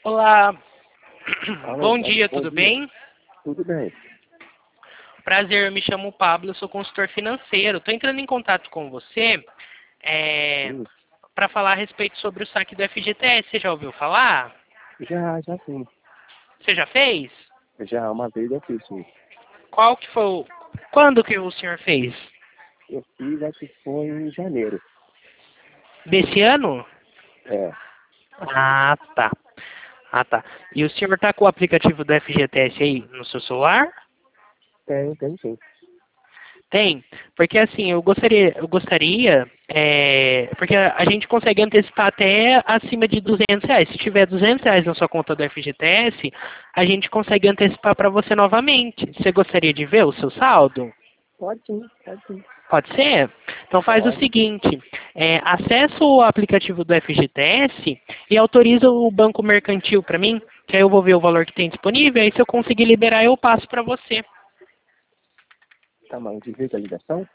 Olá, Alô, bom dia, bom tudo dia. bem? Tudo bem? Prazer, eu me chamo Pablo, eu sou consultor financeiro. Estou entrando em contato com você Sim. para falar a respeito sobre o saque do FGTS. Você já ouviu falar? Já sim. Você já fez? Já uma vez eu fiz, sim. Qual que foi o... Quando que o senhor fez? Eu fiz, acho que foi em janeiro. Desse ano? É, Ah, tá. Ah, tá. E o senhor está com o aplicativo do FGTS aí no seu celular? tem sim. Tem, porque assim, eu gostaria, porque a gente consegue antecipar até acima de R$ 200. Se tiver R$ 200 na sua conta do FGTS, a gente consegue antecipar para você novamente. Você gostaria de ver o seu saldo? Pode sim, pode sim. Pode ser? Então faz o Pode. seguinte, acessa o aplicativo do FGTS e autoriza o banco mercantil para mim, que aí eu vou ver o valor que tem disponível, aí se eu conseguir liberar eu passo para você. Tá, mas desliga a ligação?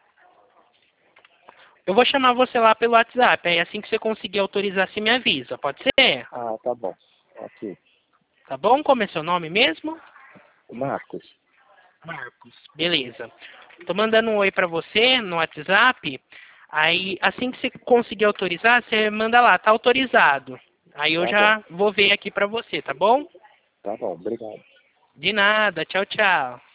Eu vou chamar você lá pelo WhatsApp. Aí assim que você conseguir autorizar, você me avisa. Pode ser? Ah, tá bom. Ok. Tá bom? Como é seu nome mesmo? Marcos. Marcos. Beleza. Tô mandando um oi pra você no WhatsApp. Aí assim que você conseguir autorizar, você manda lá. Tá autorizado. Aí eu Tá bom. já vou ver aqui pra você, tá bom? Tá bom, obrigado. De nada. Tchau, tchau.